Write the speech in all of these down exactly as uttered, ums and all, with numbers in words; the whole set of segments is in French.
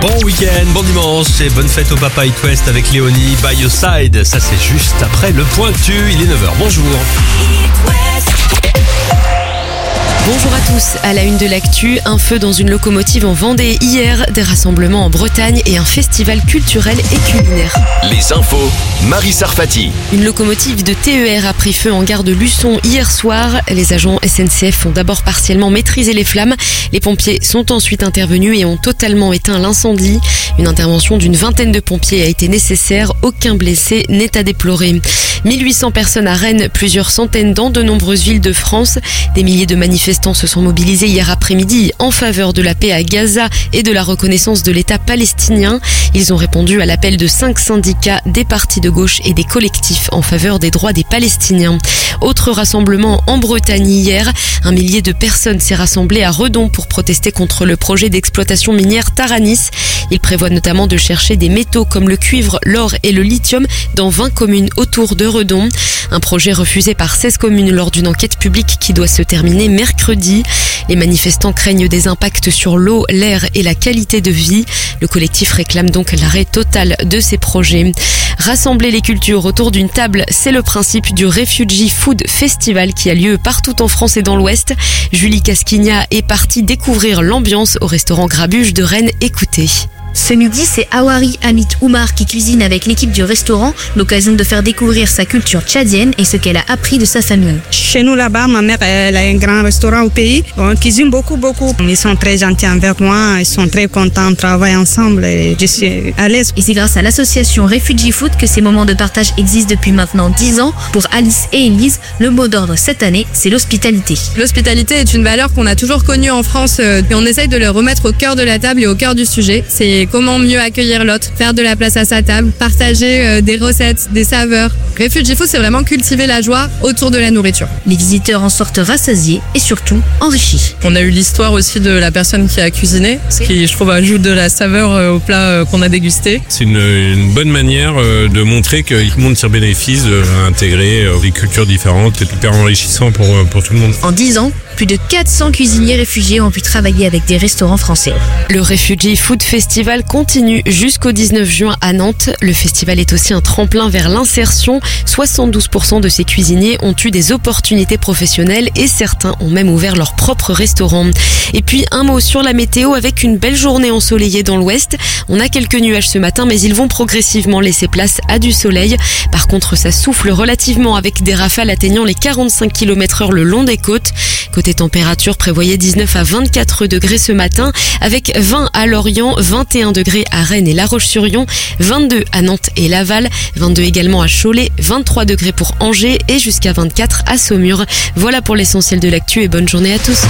Bon week-end, bon dimanche et bonne fête au Papa It West avec Léonie, By Your Side. Ça c'est juste après le pointu, il est neuf heures. Bonjour. Bonjour à tous, à la une de l'actu, un feu dans une locomotive en Vendée hier, des rassemblements en Bretagne et un festival culturel et culinaire. Les infos, Marie Sarfati. Une locomotive de T E R a pris feu en gare de Luçon hier soir. Les agents S N C F ont d'abord partiellement maîtrisé les flammes. Les pompiers sont ensuite intervenus et ont totalement éteint l'incendie. Une intervention d'une vingtaine de pompiers a été nécessaire. Aucun blessé n'est à déplorer. mille huit cents personnes à Rennes, plusieurs centaines dans de nombreuses villes de France. Des milliers de manifestants se sont mobilisés hier après-midi en faveur de la paix à Gaza et de la reconnaissance de l'État palestinien. Ils ont répondu à l'appel de cinq syndicats, des partis de gauche et des collectifs en faveur des droits des Palestiniens. Autre rassemblement en Bretagne hier. Un millier de personnes s'est rassemblé à Redon pour protester contre le projet d'exploitation minière Taranis. Il prévoit notamment de chercher des métaux comme le cuivre, l'or et le lithium dans vingt communes autour de Redon. Un projet refusé par seize communes lors d'une enquête publique qui doit se terminer mercredi. Les manifestants craignent des impacts sur l'eau, l'air et la qualité de vie. Le collectif réclame donc l'arrêt total de ces projets. Rassembler les cultures autour d'une table, c'est le principe du Refugee Food Festival qui a lieu partout en France et dans l'Ouest. Julie Casquigna est partie découvrir l'ambiance au restaurant Grabuge de Rennes. Écoutez. Ce midi, c'est Awari Amit Oumar qui cuisine avec l'équipe du restaurant, l'occasion de faire découvrir sa culture tchadienne et ce qu'elle a appris de sa famille. Chez nous là-bas, ma mère elle a un grand restaurant au pays. On cuisine beaucoup, beaucoup. Ils sont très gentils envers moi, ils sont très contents de travailler ensemble et je suis à l'aise. Et c'est grâce à l'association Refugee Food que ces moments de partage existent depuis maintenant dix ans. Pour Alice et Elise, le mot d'ordre cette année, c'est l'hospitalité. L'hospitalité est une valeur qu'on a toujours connue en France et on essaye de le remettre au cœur de la table et au cœur du sujet. C'est comment mieux accueillir l'autre, faire de la place à sa table, partager euh, des recettes, des saveurs. Refugee Food, c'est vraiment cultiver la joie autour de la nourriture. Les visiteurs en sortent rassasiés et surtout enrichis. On a eu l'histoire aussi de la personne qui a cuisiné, ce qui, je trouve, ajoute de la saveur euh, au plat euh, qu'on a dégusté. C'est une, une bonne manière euh, de montrer que tout le monde tire bénéfice d'intégrer euh, des cultures différentes. C'est hyper enrichissant pour, euh, pour tout le monde. En dix ans, plus de quatre cents cuisiniers réfugiés ont pu travailler avec des restaurants français. Le Refugee Food Festival continue jusqu'au dix-neuf juin à Nantes. Le festival est aussi un tremplin vers l'insertion. soixante-douze pour cent de ces cuisiniers ont eu des opportunités professionnelles et certains ont même ouvert leur propre restaurant. Et puis un mot sur la météo avec une belle journée ensoleillée dans l'ouest. On a quelques nuages ce matin mais ils vont progressivement laisser place à du soleil. Par contre ça souffle relativement avec des rafales atteignant les quarante-cinq kilomètres heure le long des côtes. Côté température, prévoyez dix-neuf à vingt-quatre degrés ce matin, avec vingt à Lorient, vingt et un degrés à Rennes et La Roche-sur-Yon, vingt-deux à Nantes et Laval, vingt-deux également à Cholet, vingt-trois degrés pour Angers et jusqu'à vingt-quatre à Saumur. Voilà pour l'essentiel de l'actu et bonne journée à tous.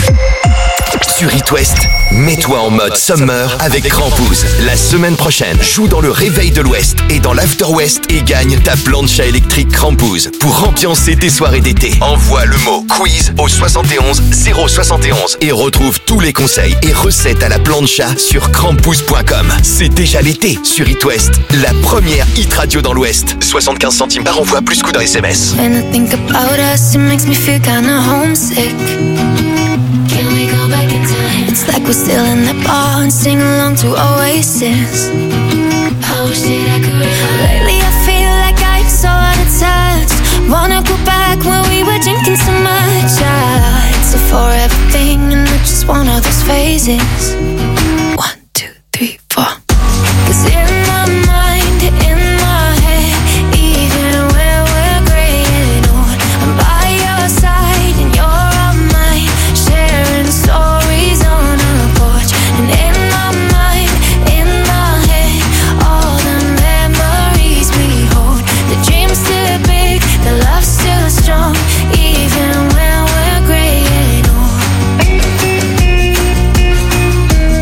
Sur It West, mets-toi en mode summer avec Crampouze. La semaine prochaine, joue dans le réveil de l'Ouest et dans l'After West et gagne ta plancha électrique Crampouze. Pour ambiancer tes soirées d'été, envoie le mot quiz au soixante et onze zéro soixante et onze et retrouve tous les conseils et recettes à la plancha sur crampouze point com. C'est déjà l'été sur It West, la première hit radio dans l'Ouest. soixante-quinze centimes par envoi plus coût d'un S M S. When I think about us, it makes me feel kinda homesick. Can we go back in time? It's like we're still in that bar and sing along to Oasis. I wish that I could. Lately I feel like I'm so out of touch. Wanna go back when we were drinking so much. Yeah, it's a forever thing and I just want all those phases. One, two, three, four. 'Cause in my mind, in my head, even when we're graying old, I'm by your side and you're all mine, sharing stories on a porch. And in my mind, in my head, all the memories we hold. The dream's still big, the love's still strong, even when we're graying old.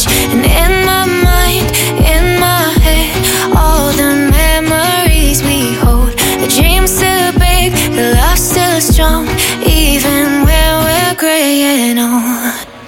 porch. And in my mind, in my head, all the memories we hold. The dream's still big, the love's still strong, even when we're graying old.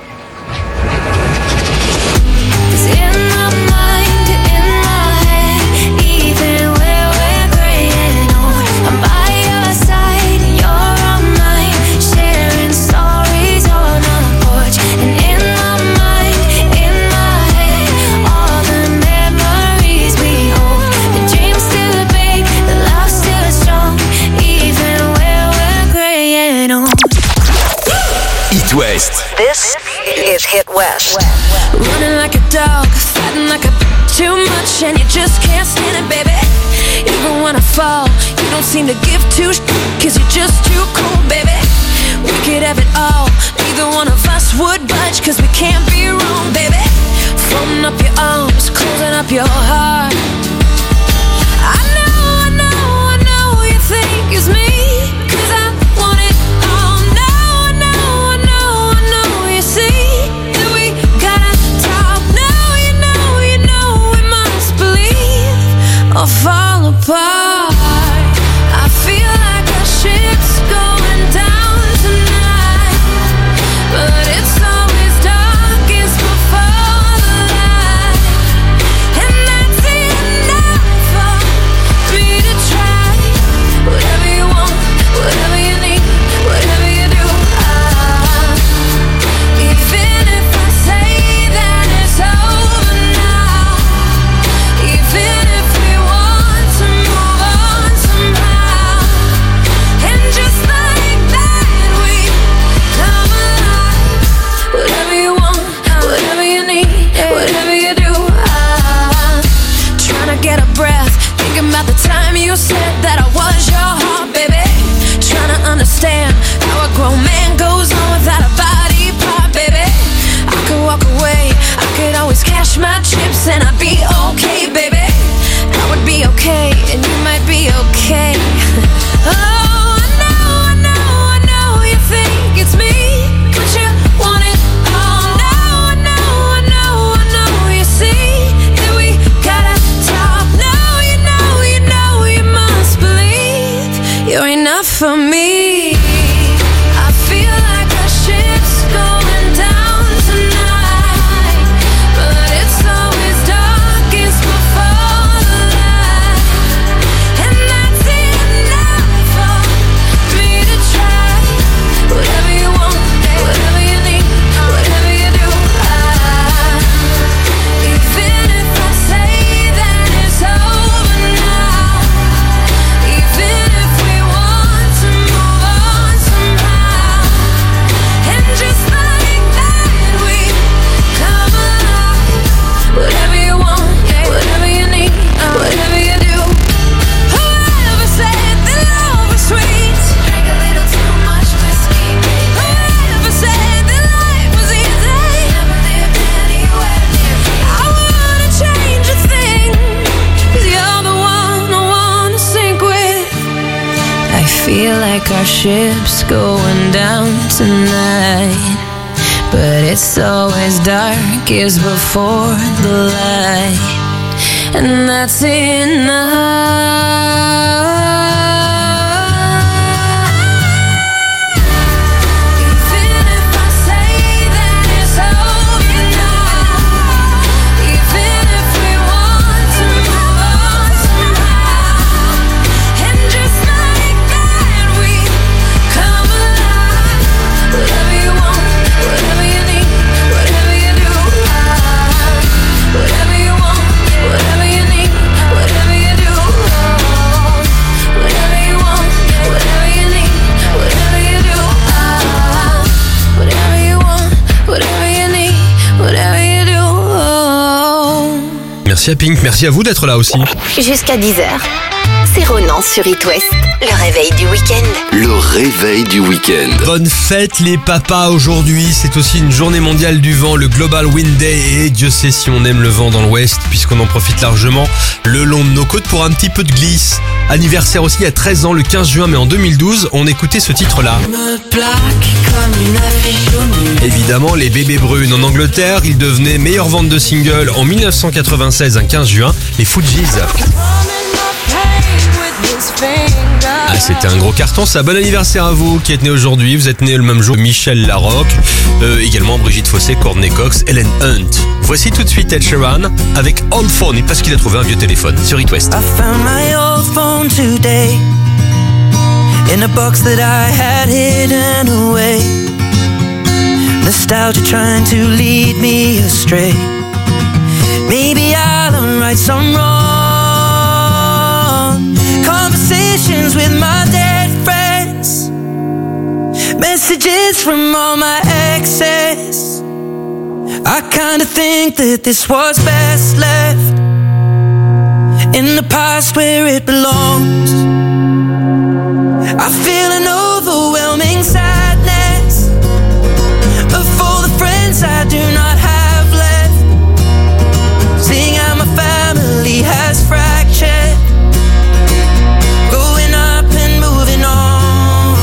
West. This is Hit West. Running like a dog, fighting like a too much, and you just can't stand it, baby. Even when I fall, you don't seem to give two sh- cause you're just too cool, baby. We could have it all, neither one of us would budge, cause we can't be wrong, baby. Folding up your arms, closing up your heart. I know, I know, I know you think it's me, cause I want it all. No, I know, I know, I know you see that we gotta talk. No, you know, you know we must believe or fall apart. I feel like our ship's going down tonight, but it's always darkest before the light, and that's enough for me to try. Whatever you want, whatever you need, whatever you do, I, even if I say that it's over now, even if we want to move on somehow, and just like that we come alive. Whatever you want, whatever you need, whatever you do, I'm trying to get a breath, thinking about the time you said that I was your heart, baby. Trying to understand how a grown man goes on without a body part, baby. I could walk away, I could always cash my chips, and I'd be okay, baby. I would be okay, and you might be okay. Oh, I know, I know, I know you think it's me, but you want it all. No, I know, I know, I know you see that we gotta talk. No, you know, you know you must believe you're enough for me. I feel like our ship's going down tonight, but it's always darkest before the light, and that's enough for me to try. Whatever you want, whatever you need, whatever you do, I, even if I say that it's over now, even if we want to move on somehow, and just like that we come alive. Whatever you want, whatever you need, whatever you do. Whoever said that love was sweet, drink a little too much whiskey. Whoever said that life was easy, never lived anywhere near me. I wouldn't change a thing, cause you're the one I wanna sink with. I feel like our ship's going down tonight, but it's always darkest before the light, and that's enough. Even if I say that it's over now, even if we want to move on somehow, and just like that we come alive. Whatever you want, whatever you need, whatever you do, I, whatever you want, whatever you need, whatever you do, oh, whatever you want, whatever you need, whatever you do, I, whatever you want, whatever you need, whatever you do, oh. Merci à Pink, merci à vous d'être là aussi. Jusqu'à dix heures. c'est Ronan sur It West. Le réveil du week-end. Le réveil du week-end. Bonne fête les papas aujourd'hui, c'est aussi une journée mondiale du vent, le Global Wind Day, et Dieu sait si on aime le vent dans l'ouest puisqu'on en profite largement le long de nos côtes pour un petit peu de glisse. Anniversaire aussi il y a treize ans, le quinze juin, mais en deux mille douze, on écoutait ce titre-là. Évidemment, les bébés brunes en Angleterre, ils devenaient meilleure vente de singles en mille neuf cent quatre-vingt-seize, un quinze juin, les Fugees. Ah, c'était un gros carton, ça. Bon anniversaire à vous qui êtes né aujourd'hui. Vous êtes né le même jour que Michel Larocque, euh, également Brigitte Fossé, Courtney Cox, Helen Hunt. Voici tout de suite Ed Sheeran avec Old Phone, parce qu'il a trouvé un vieux téléphone sur It West. I found my old phone today in a box that I had hidden away. Nostalgia trying to lead me astray. Maybe I'll right some wrong. Conversations with my dead friends. Messages from all my exes. I kinda think that this was best left in the past where it belongs. I feel an overwhelming sadness of all the friends I do not have left. Seeing how my family has fractured, growing up and moving on.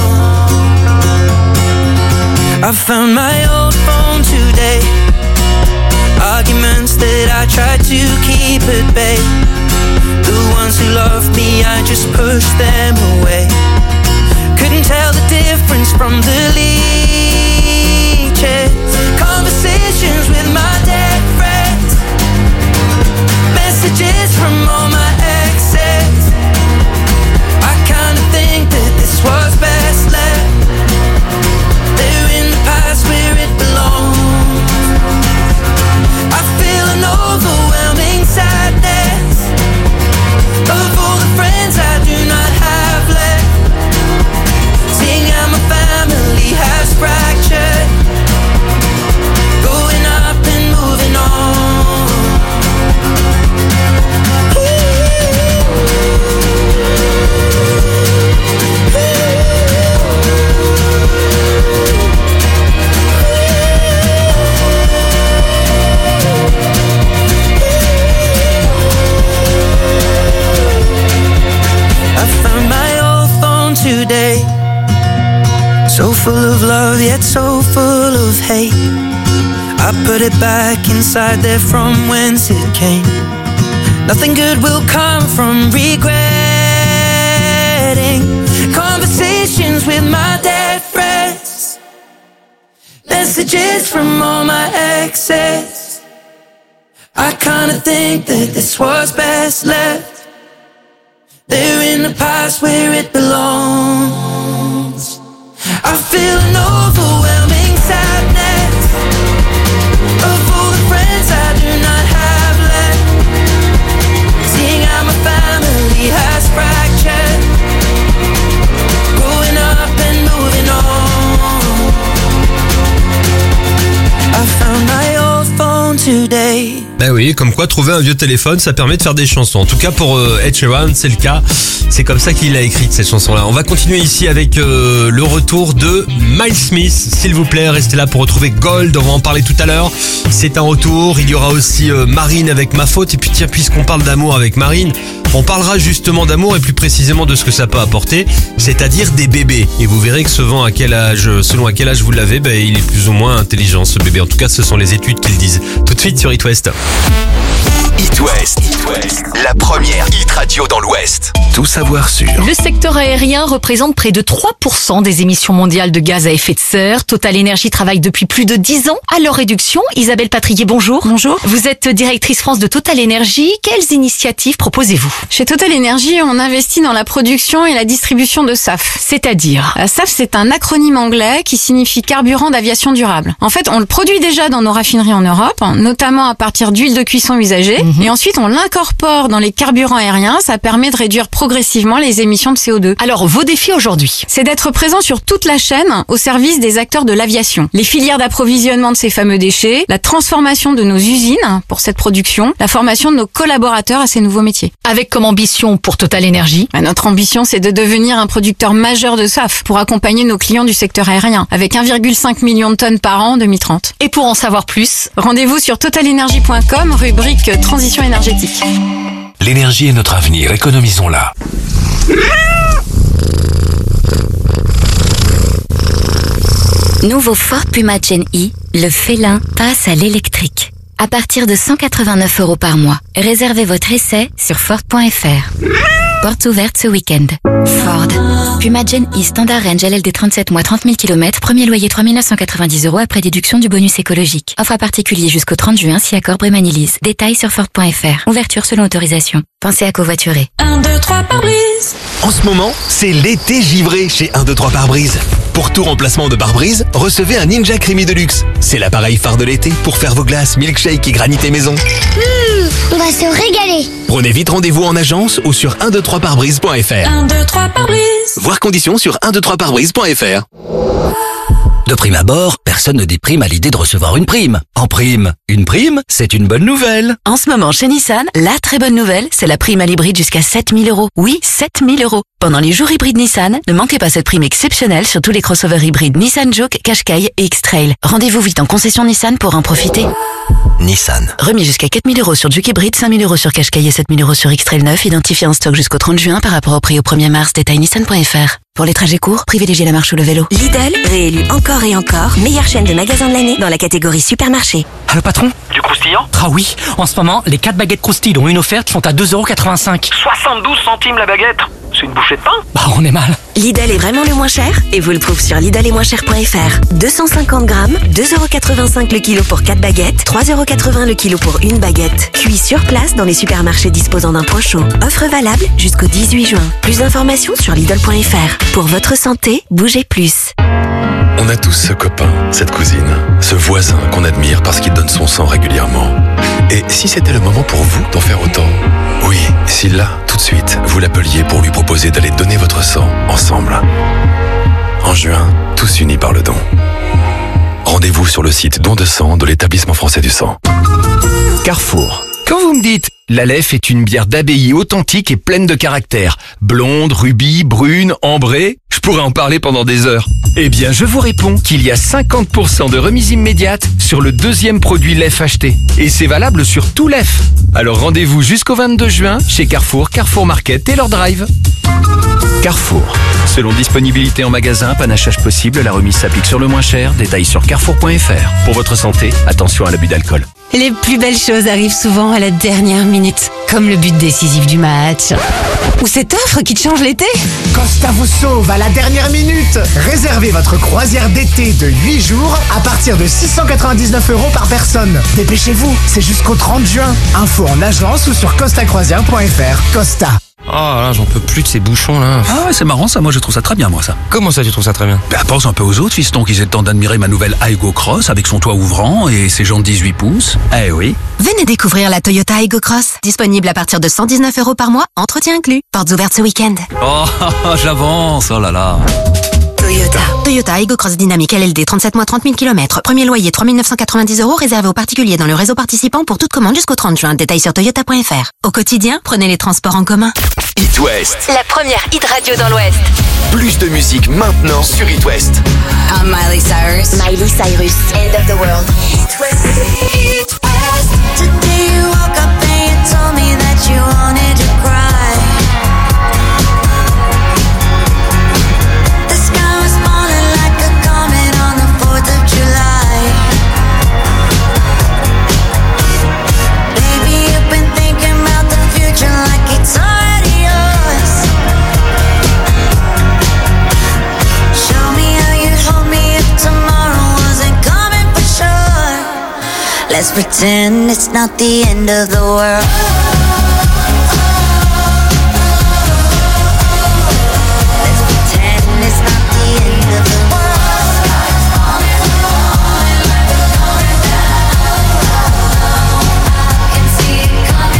I found my old phone today. Arguments that I tried to keep at bay. The ones who loved me, I just pushed them away. Couldn't tell the difference from the leeches. Conversations with my dead friends. Messages from all my exes. I kinda think that this was best left there in the past where it belongs. I feel an overwhelming sadness of all the friends I do not have left. Seeing how my family has fractured, growing up and moving on. I found my old phone today, so full of love yet so full of hate. I put it back inside there from whence it came. Nothing good will come from regretting conversations with my dead friends. Messages from all my exes. I kinda think that this was best left there in the past where it belongs. I feel an overwhelming sadness of all the friends I do not have left. Seeing how my family has fractured, growing up and moving on. I found my old phone today. Ben oui, comme quoi trouver un vieux téléphone, ça permet de faire des chansons. En tout cas pour euh, Ed Sheeran, c'est le cas. C'est comme ça qu'il a écrit cette chanson-là. On va continuer ici avec euh, le retour de Miles Smith. S'il vous plaît, restez là pour retrouver Gold. On va en parler tout à l'heure. C'est un retour. Il y aura aussi euh, Marine avec Ma Faute. Et puis tiens, puisqu'on parle d'amour avec Marine, on parlera justement d'amour et plus précisément de ce que ça peut apporter, c'est-à-dire des bébés. Et vous verrez que selon à quel âge, selon à quel âge vous l'avez, ben, il est plus ou moins intelligent ce bébé. En tout cas, ce sont les études qui le disent. Tout de suite sur It West. It West, It West, la première hit radio dans l'Ouest. Tout savoir sur. Le secteur aérien représente près de trois pour cent des émissions mondiales de gaz à effet de serre. Total Energy travaille depuis plus de dix ans à leur réduction. Isabelle Patrier, bonjour. Bonjour. Vous êtes directrice France de Total Energy. Quelles initiatives proposez-vous? Chez Total Energy, on investit dans la production et la distribution de S A F. C'est-à-dire? S A F, c'est un acronyme anglais qui signifie carburant d'aviation durable. En fait, on le produit déjà dans nos raffineries en Europe, notamment à partir d'huile de cuisson usagée. Et ensuite, on l'incorpore dans les carburants aériens. Ça permet de réduire progressivement les émissions de C O deux. Alors, vos défis aujourd'hui? C'est d'être présent sur toute la chaîne au service des acteurs de l'aviation. Les filières d'approvisionnement de ces fameux déchets, la transformation de nos usines pour cette production, la formation de nos collaborateurs à ces nouveaux métiers. Avec comme ambition pour Total Energy? Bah, notre ambition, c'est de devenir un producteur majeur de S A F pour accompagner nos clients du secteur aérien avec un virgule cinq million de tonnes par an en deux mille trente. Et pour en savoir plus, rendez-vous sur total energy point com, rubrique transition énergétique. L'énergie est notre avenir, économisons-la. Nouveau Ford Puma Gen E, le félin passe à l'électrique. À partir de cent quatre-vingt-neuf euros par mois. Réservez votre essai sur Ford point F R. Portes ouvertes ce week-end. Ford. Puma Gen E Standard Range L L D trente-sept mois trente mille kilomètres. Premier loyer trois mille neuf cent quatre-vingt-dix euros après déduction du bonus écologique. Offre à particulier jusqu'au trente juin si accord Brémanilise. Détails sur Ford point F R. Ouverture selon autorisation. Pensez à covoiturer. un, deux, trois pare-brise. En ce moment, c'est l'été givré chez un, deux, trois pare-brise. Pour tout remplacement de pare-brise, recevez un Ninja Creamy Deluxe. C'est l'appareil phare de l'été pour faire vos glaces, milkshake et granité maison. Mmh, on va se régaler. Prenez vite rendez-vous en agence ou sur un, deux, trois pare-brise point F R. un, deux, trois pare-brise. Voir conditions sur un, deux, trois pare-brise point F R. De prime abord, personne ne déprime à l'idée de recevoir une prime. En prime, une prime, c'est une bonne nouvelle. En ce moment, chez Nissan, la très bonne nouvelle, c'est la prime à l'hybride jusqu'à sept mille euros. Oui, sept mille euros. Pendant les jours hybrides Nissan, ne manquez pas cette prime exceptionnelle sur tous les crossovers hybrides Nissan Juke, Qashqai et X-Trail. Rendez-vous vite en concession Nissan pour en profiter. Nissan. Remis jusqu'à quatre mille euros sur Juke hybride, cinq mille euros sur Qashqai et sept mille euros sur X-Trail neuf, identifié en stock jusqu'au trente juin par rapport au prix au premier mars. Détail nissan point F R. Pour les trajets courts, privilégiez la marche ou le vélo. Lidl, réélu encore et encore, meilleure chaîne de magasins de l'année dans la catégorie supermarché. Allô patron? Du croustillant? Ah oui, en ce moment, les quatre baguettes croustilles dont une offerte sont à deux euros quatre-vingt-cinq. soixante-douze centimes la baguette. C'est une bouchée de pain? Bah on est mal. Lidl est vraiment le moins cher et vous le trouvez sur lidl et moins cher point F R. deux cent cinquante grammes, deux euros quatre-vingt-cinq le kilo pour quatre baguettes, trois euros quatre-vingts le kilo pour une baguette. Cuit sur place dans les supermarchés disposant d'un point chaud. Offre valable jusqu'au dix-huit juin. Plus d'informations sur lidl point F R. Pour votre santé, bougez plus. On a tous ce copain, cette cousine, ce voisin qu'on admire parce qu'il donne son sang régulièrement. Et si c'était le moment pour vous d'en faire autant? Oui, si là, tout de suite, vous l'appeliez pour lui proposer d'aller donner votre sang ensemble. En juin, tous unis par le don. Rendez-vous sur le site don de sang de l'Établissement français du sang. Carrefour. Quand vous me dites l'Aleph est une bière d'abbaye authentique et pleine de caractère, blonde, rubis, brune, ambrée, je pourrais en parler pendant des heures. Eh bien, je vous réponds qu'il y a cinquante pour cent de remise immédiate sur le deuxième produit Lef acheté. Et c'est valable sur tout Lef. Alors rendez-vous jusqu'au vingt-deux juin chez Carrefour, Carrefour Market et leur drive. Carrefour. Selon disponibilité en magasin, panachage possible, la remise s'applique sur le moins cher. Détails sur carrefour point F R. Pour votre santé, attention à l'abus d'alcool. Les plus belles choses arrivent souvent à la dernière minute, comme le but décisif du match. Ou cette offre qui te change l'été. Costa vous sauve à la dernière minute. Réservez votre croisière d'été de huit jours à partir de six cent quatre-vingt-dix-neuf euros par personne. Dépêchez-vous, c'est jusqu'au trente juin. Info en agence ou sur costa croisière point F R. Costa. Oh là, j'en peux plus de ces bouchons là. Ah ouais, c'est marrant ça, moi je trouve ça très bien moi ça. Comment ça tu trouves ça très bien? Bah pense un peu aux autres fistons qu'ils aient le temps d'admirer ma nouvelle Aygo Cross avec son toit ouvrant et ses jantes dix-huit pouces. Eh oui. Venez découvrir la Toyota Aygo Cross, disponible à partir de cent dix-neuf euros par mois, entretien inclus. Portes ouvertes ce week-end. Oh, j'avance, oh là là. Toyota. Toyota Aygo Cross Dynamique L L D trente-sept mois trente mille kilomètres. Premier loyer trois mille neuf cent quatre-vingt-dix euros réservé aux particuliers dans le réseau participant pour toute commande jusqu'au trente juin. Détails sur toyota point F R. Au quotidien, prenez les transports en commun. It West. La première hit radio dans l'Ouest. Plus de musique maintenant sur It West. I'm Miley Cyrus. Miley Cyrus. End of the world. It West. It West. Today you woke up and you told me that you wanted to cry. The sky was falling like a comet on the fourth of July. Baby, you've been thinking about the future like it's already yours. Show me how you'd hold me if tomorrow wasn't coming for sure. Let's pretend it's not the end of the world. Let's pretend it's not the end of the world. I can see it coming.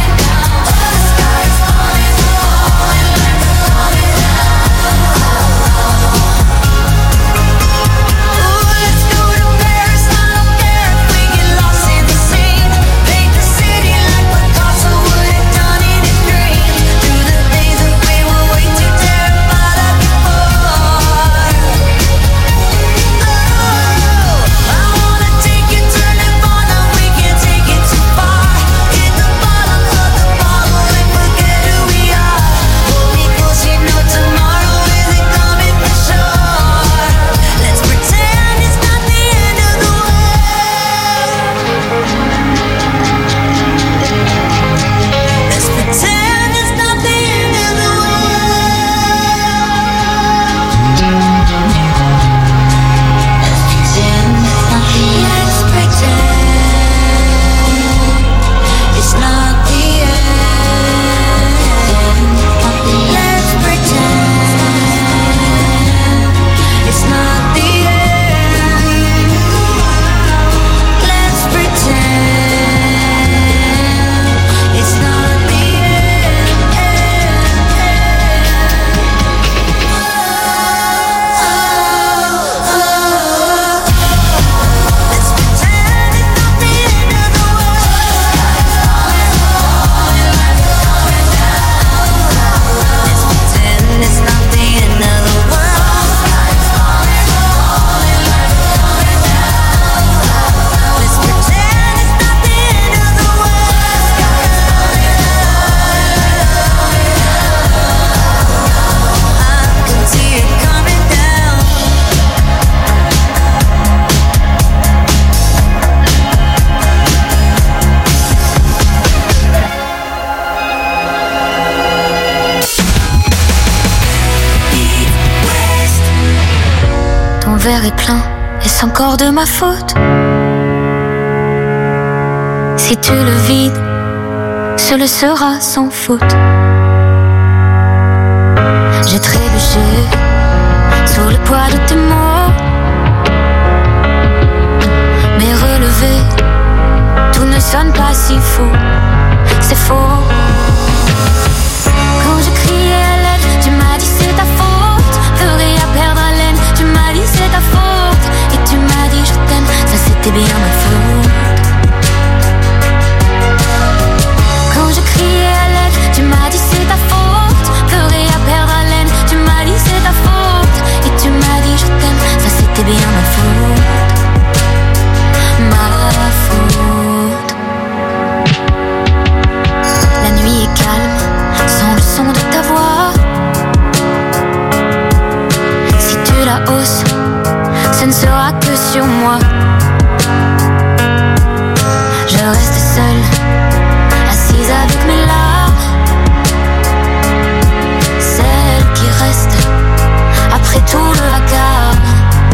est-ce encore de ma faute? Si tu le vides, ce le sera sans faute. J'ai trébuché sous le poids de tes mots, mais relevé, tout ne sonne pas si faux. C'est faux. Quand je criais à l'aide, tu m'as dit c'est ta faute. Ferais à perdre haleine, tu m'as dit c'est ta faute. Et tu m'as dit je t'aime, ça c'était bien ma faute. Quand je criais à l'aide, tu m'as dit c'est ta faute. Ferais à perdre haleine, tu m'as dit c'est ta faute. Et tu m'as dit je t'aime, ça c'était bien ma faute. Ma faute. La nuit est calme, sans le son de ta voix. Si tu la hausses, ce ne sera que sur moi. Je reste seule, assise avec mes larmes. Celle qui reste après tout le vacarme.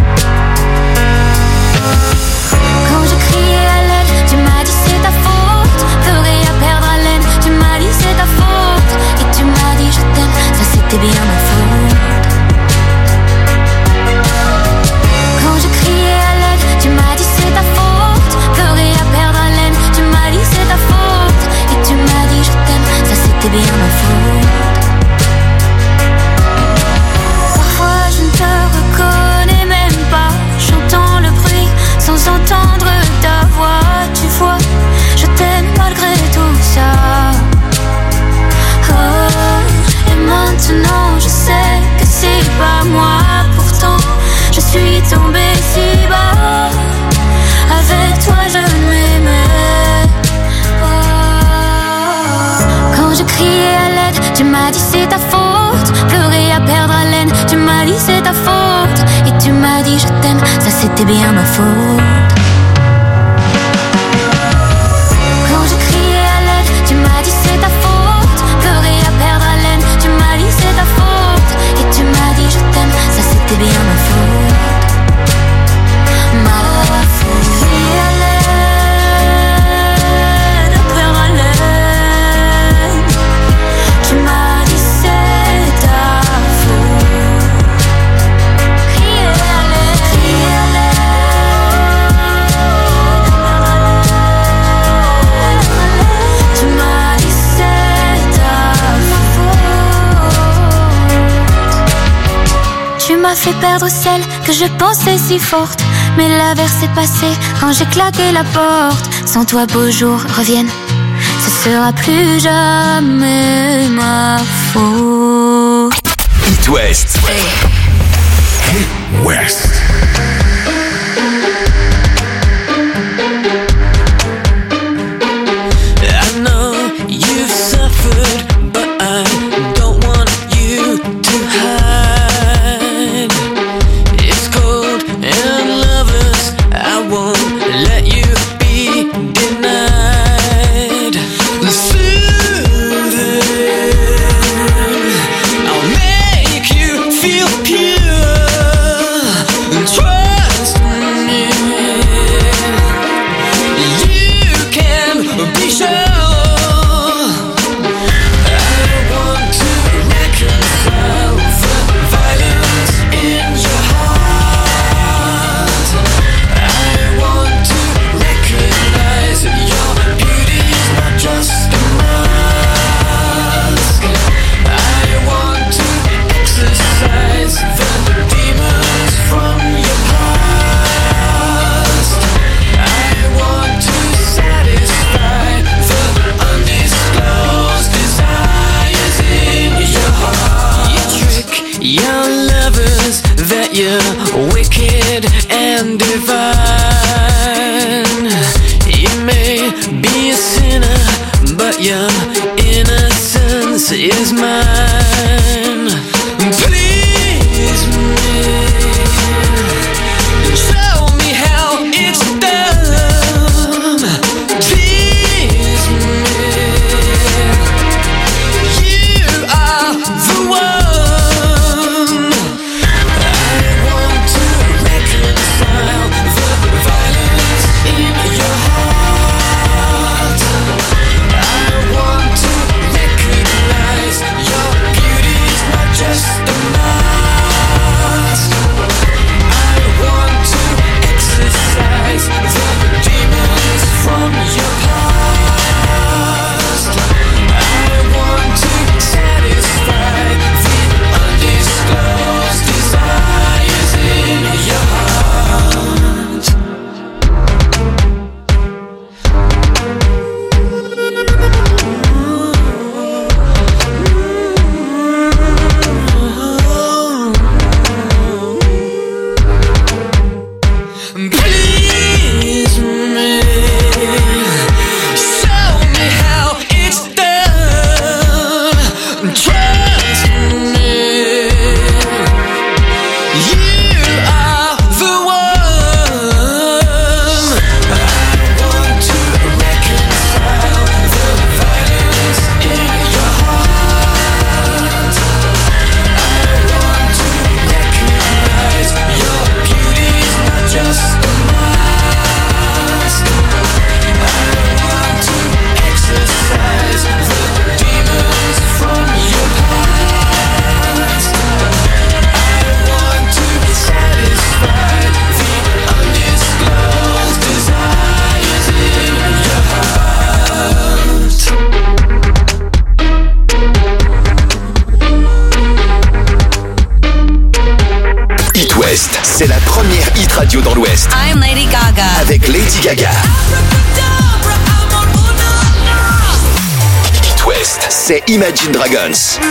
Quand je criais à l'aide, tu m'as dit c'est ta faute. Ferais à perdre haleine, tu m'as dit c'est ta faute. Et tu m'as dit je t'aime, ça c'était bien ma faute. Quand je criais à l'aide, tu m'as dit c'est ta faute. Ferais à perdre haleine, tu m'as dit c'est ta faute. Et tu m'as dit je t'aime, ça c'était bien ma faute. Parfois je ne te reconnais même pas. J'entends le bruit sans entendre ta voix. Tu vois, je t'aime malgré tout ça. Oh, et maintenant je sais que c'est pas moi. Pourtant je suis tombée si bas. Avec toi je m'aimais pas. Quand je criais à l'aide, tu m'as dit c'est ta faute. Pleurer à perdre haleine, tu m'as dit c'est ta faute. Et tu m'as dit je t'aime, ça c'était bien ma faute. Quand je criais à l'aide, tu m'as dit c'est ta faute. Pleurer à perdre haleine, tu m'as dit c'est ta faute. Et tu m'as dit je t'aime, ça c'était bien ma faute. Ma faute. Crier à l'aide, à perdre haleine, tu m'as dit c'est ta faute. Crier à l'aide, crier à l'aide, tu m'as dit c'est ta faute. Tu m'as fait perdre celle que je pensais si forte. Mais l'averse est passée quand j'ai claqué la porte. Sans toi beaux jours reviennent, ce sera plus jamais ma faute. It West. It West. I know you've suffered, but I don't want you to hide. It's cold and lovers, I won't let you be denied. Soothing, I'll make you feel pure. Trust me, you can be sure. I want to reconcile the violence in your heart. I want to recognize your beauty is not just a mask. I want to exorcise the demons from your past. I want to satisfy the undisclosed desires in your heart. You trick your lovers that you're wicked and divine. You may be a sinner, but your innocence is mine. Please me, show me how it's done. Please me, you are the one. I want to reconcile radio dans l'Ouest. I'm Lady Gaga. Avec Lady Gaga. It West, c'est Imagine Dragons.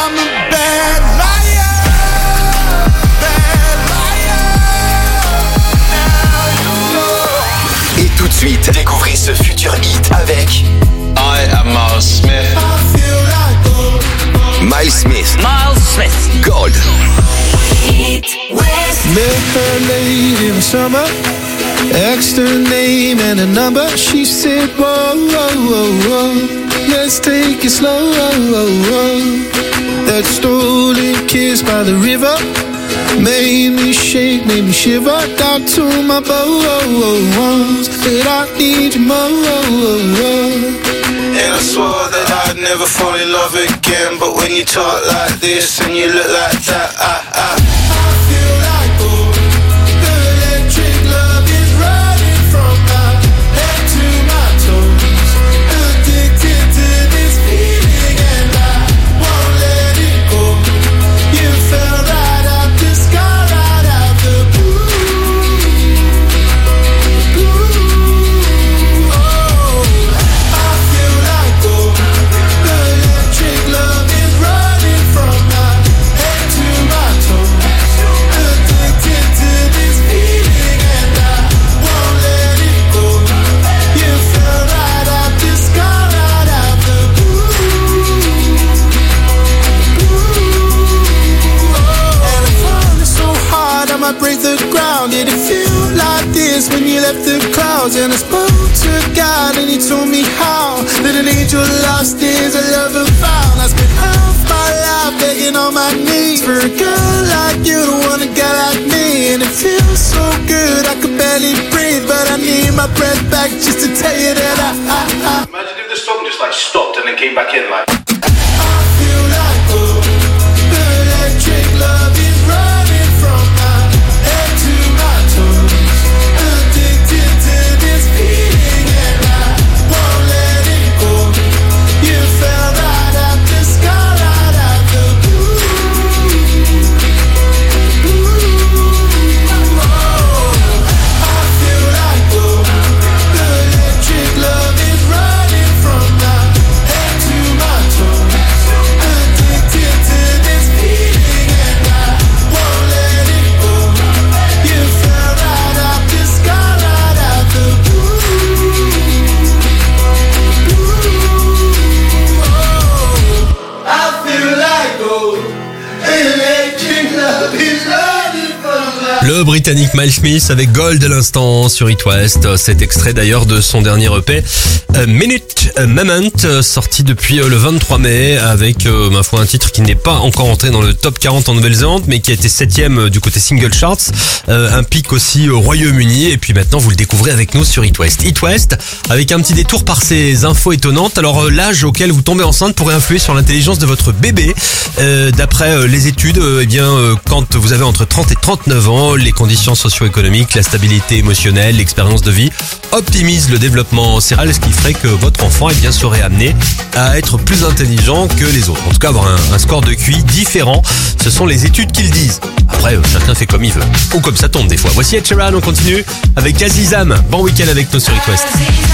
Et tout de suite, découvrez ce futur hit avec I am Miles Smith. Miles Smith. Miles Smith. Gold. It West. Met her late in the summer. Asked her name and a number. She said, whoa, whoa, whoa, whoa. Let's take it slow. That stolen kiss by the river made me shake, made me shiver. Down to my bones. Said I need you more. And I swore that I'd never fall in love again. But when you talk like this and you look like that, I, I, I feel like gold. The electric love is running from my head to my toes. Addicted to this feeling and I won't let it go. You fell right out the sky, right out the blue. Blue, oh. I feel like gold. The electric love is running from my head to my toes. Addicted to this feeling and I won't let it go. You fell right out the sky, right out the blue. Blue, oh. And I'm falling so hard I might break the ground. Did it feel like this when you left the clouds? And I spoke to God and he told me how that an angel lost is a lover found. I spent half my life begging on my knees for a girl like you to want a guy like me. And it feels so good I could barely breathe, but I need my breath back just to tell you that I, I, I Imagine if the song just like stopped and then came back in like I feel like gold. The electric love is running from my head to my toes. Addicted to this feeling and I won't let it go. You fell right out the sky, right out the blue. Blue, oh. I feel like gold. The electric love is running from my head to my toes. Addicted to this feeling and I won't let it go. You fell right out the sky, right out the blue. Blue, oh. I feel like gold. Electric love is running from my Le Britannique Miles Smith avec Gold à l'instant sur It West. Cet extrait d'ailleurs de son dernier E P, A Minute a Moment, sorti depuis le vingt-trois mai avec, euh, ma foi, un titre qui n'est pas encore entré dans le top quarante en Nouvelle-Zélande, mais qui a été septième du côté single charts, euh, un pic aussi au Royaume-Uni, et puis maintenant vous le découvrez avec nous sur It West. It West, avec un petit détour par ces infos étonnantes. Alors euh, l'âge auquel vous tombez enceinte pourrait influer sur l'intelligence de votre bébé. Euh, d'après euh, les études, euh, eh bien, euh, quand vous avez entre trente et trente-neuf ans, les conditions socio-économiques, la stabilité émotionnelle, l'expérience de vie optimisent le développement cérébral, ce qui ferait que votre enfant eh bien, serait amené à être plus intelligent que les autres. En tout cas, avoir un, un score de Q I différent. Ce sont les études qui le disent. Après, euh, chacun fait comme il veut. Ou comme ça tombe des fois. Voici Ed Sheeran, on continue avec Azizam. Bon week-end avec nous sur It West.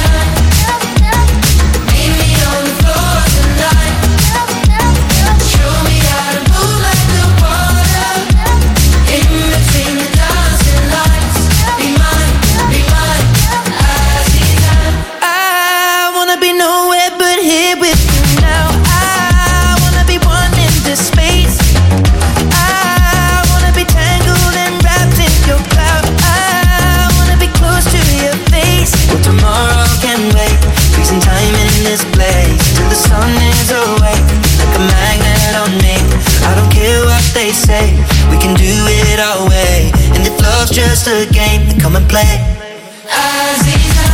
I wanna be nowhere but here with you now. I wanna be one in this space. I wanna be tangled and wrapped in your cloud. I wanna be close to your face. Well, tomorrow can wait. Freezing time in this place till the sun is away. Like a magnet on me. I don't care what they say. We can do it our way. And if love's just a game, then come and play. Aziza.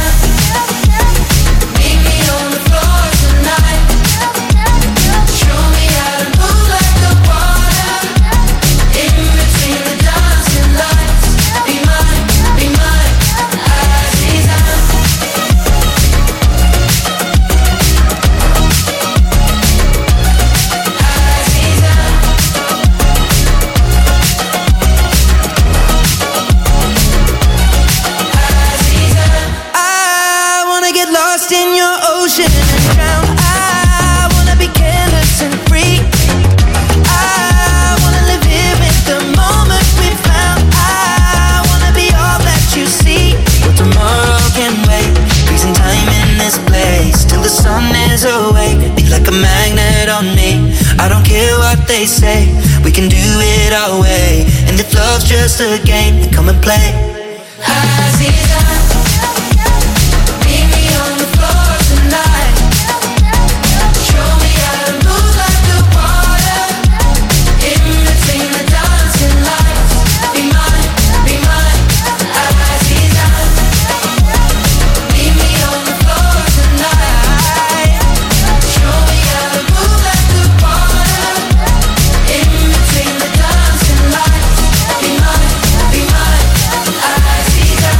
miles away. You're like a magnet on me. I don't care what they say. We can do it our way. And if love's just a game, then come and play. Aziza, meet me on the floor tonight. Show me how to move like the water. In between the dancing lights. Be mine, be mine, Aziza. Meet me on the floor tonight. Show me how to move like the water. In between the dancing lights. Be mine, be mine, Aziza.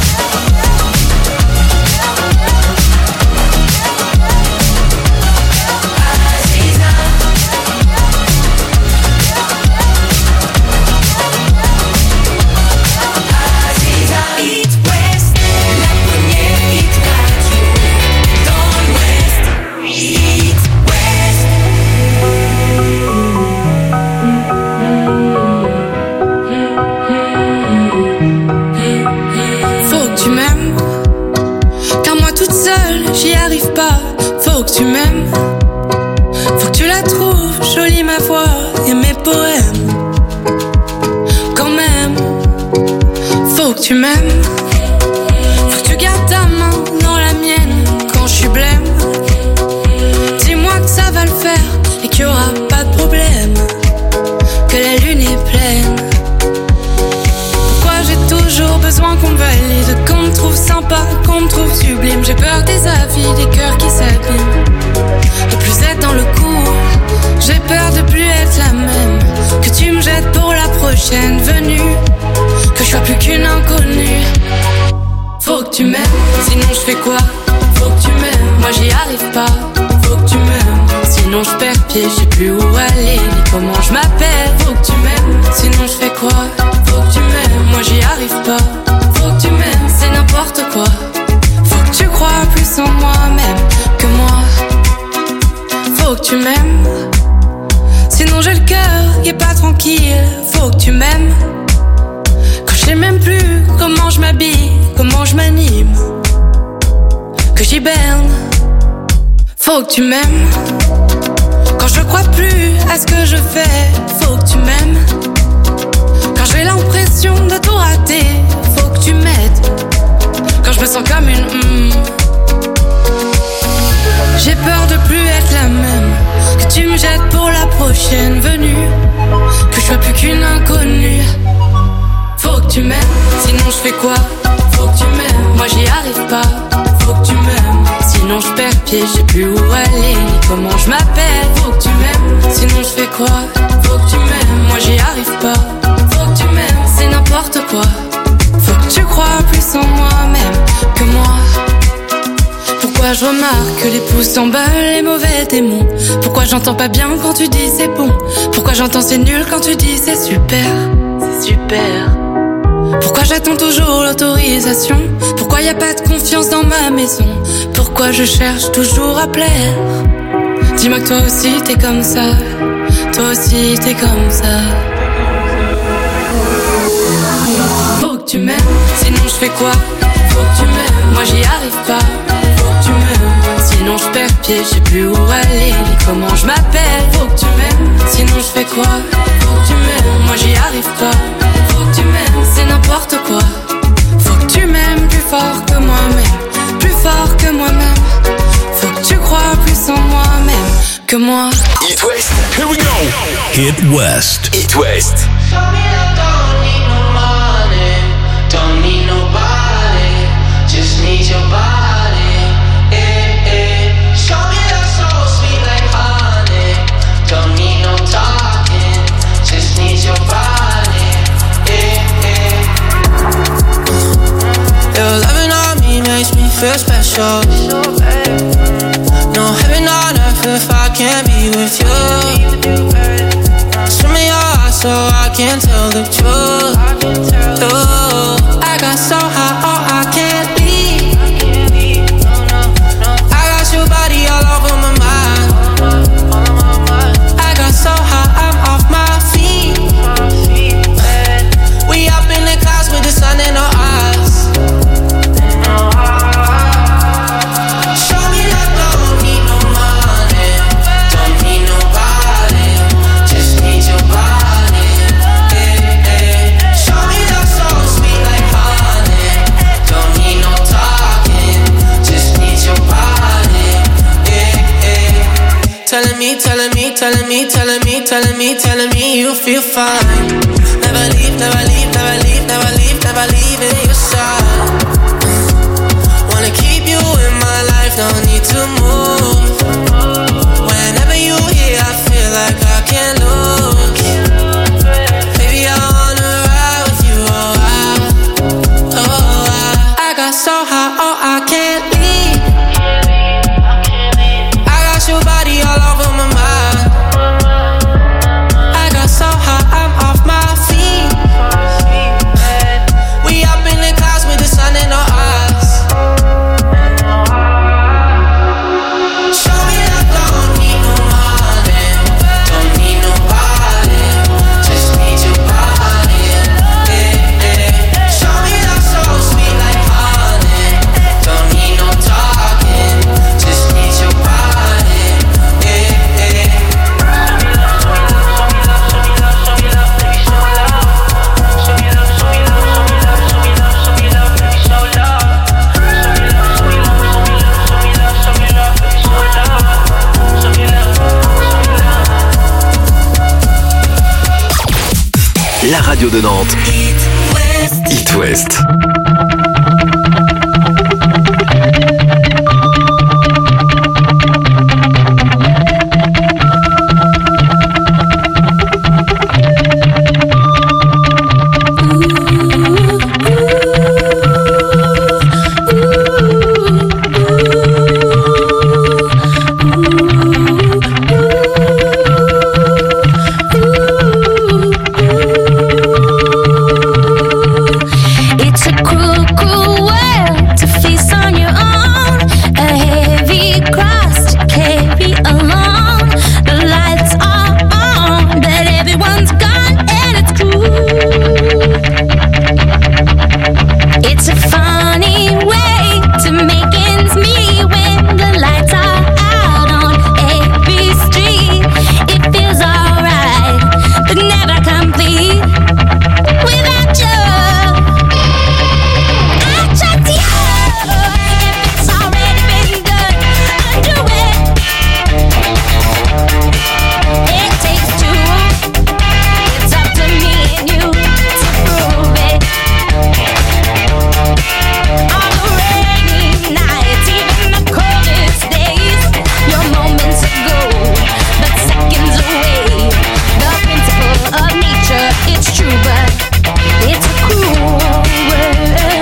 Eat West, la première hit radio dans l'Ouest. Eat West. Faut que tu m'aimes, car moi toute seule j'y arrive pas. Faut que tu m'aimes, faut que tu la trouves jolie ma voix et mes poèmes. Quand même, faut que tu m'aimes, faut que tu gardes ta main dans la mienne quand je suis blême. Dis-moi que ça va le faire et qu'il y aura pas de problème, que la lune est pleine. Pourquoi j'ai toujours besoin qu'on me valide, qu'on me trouve sympa, qu'on me trouve sublime. J'ai peur des avis, des cœurs qui s'abîment. De plus être dans le coup, j'ai peur de plus être la même. Que tu me jettes pour la prochaine venue, que je sois plus qu'une inconnue. Faut que tu m'aimes, sinon je fais quoi? Faut que tu m'aimes, moi j'y arrive pas. Faut que tu m'aimes, sinon je perds pied, je sais plus où aller ni comment je m'appelle. Faut que tu m'aimes, sinon je fais quoi? Faut que tu m'aimes, moi j'y arrive pas. Faut que tu m'aimes, c'est n'importe quoi. Faut que tu crois plus en moi-même que moi. Faut que tu m'aimes, sinon j'ai le cœur qui est pas tranquille. Faut que tu m'aimes, quand je sais même plus comment je m'habille, comment je m'anime, que j'hiberne. Faut que tu m'aimes, quand je crois plus à ce que je fais. Faut que tu m'aimes, quand j'ai l'impression de tout rater. Faut que tu m'aides, quand je me sens comme une mm. J'ai peur de plus être la même, que tu me jettes pour la prochaine venue, que je sois plus qu'une inconnue. Faut que tu m'aimes, sinon je fais quoi? Faut que tu m'aimes, moi j'y arrive pas. Faut que tu m'aimes, sinon je perds pied, je sais plus où aller ni comment je m'appelle. Faut que tu m'aimes, sinon je fais quoi? Faut que tu m'aimes, moi j'y arrive pas. Faut que tu m'aimes, c'est n'importe quoi. Faut que tu crois plus en moi-même que moi. Pourquoi je remarque que les pouces s'emballent, les mauvais démons? Pourquoi j'entends pas bien quand tu dis c'est bon? Pourquoi j'entends c'est nul quand tu dis c'est super? C'est super. Pourquoi j'attends toujours l'autorisation? Pourquoi y a pas de confiance dans ma maison? Pourquoi je cherche toujours à plaire? Dis-moi que toi aussi t'es comme ça. Toi aussi t'es comme ça. Faut que tu m'aimes, sinon je fais quoi? Faut que tu m'aimes, moi j'y arrive pas. Faut que tu m'aimes, sinon je perds pied, je sais plus où aller ni comment je m'appelle. Faut que tu m'aimes, sinon je fais quoi? Faut que tu m'aimes, moi j'y arrive pas. Faut que tu m'aimes, c'est n'importe quoi. Faut que tu m'aimes plus fort que moi-même, plus fort que moi-même. Faut que tu crois plus en moi-même que moi. Eat West. Here we go. Hit West. Eat West. Don't need nobody, just need your body. Eh, eh. Show me that soul sweet like honey. Don't need no talking, just need your body. Eh, eh. Your loving on me makes me feel special. No heaven on earth if I can't be with you. Swim in your heart so I can tell the truth. Ooh, I got so high, oh I can't leave. I got your body all over my mind. I got so high, I'm off my feet. We up in the clouds with the sun in our eyes. Show me that don't need no money. telling me, telling me, telling me, telling me, telling me, telling me you feel fine. Never leave, never leave, never leave, never leave, never leave in your side. Wanna keep you in my life, no need to move. Whenever you here, I feel like I can't lose. Baby, I wanna ride with you, oh I, oh I. I got so high, oh I can't leave. I got your body all over my mind. I got so high, I'm off my feet. We up in the clouds with the sun in our eyes. Show me that don't need no money, don't need nobody, just need your body. Yeah, yeah. Show me that so sweet like honey, don't need no talking, just need your body. Yeah, yeah. La radio de Nantes. It West. It's a cruel, cruel world to face on your own. A heavy cross to carry along. The lights are on, but everyone's gone, and it's cruel. It's a funny way to make ends meet when the lights are out on every street. It feels alright, but never complete without you. It's true, but it's a cruel world.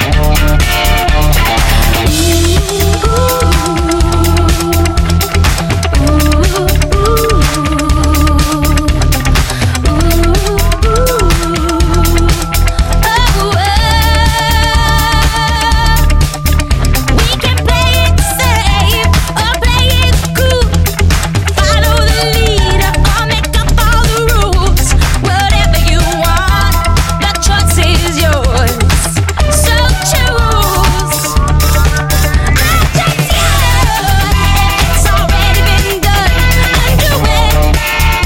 We can play it safe or play it cool. Follow the leader or make up all the rules. Whatever you want, the choice is yours. So choose. I just you. It's already been done. Undo it.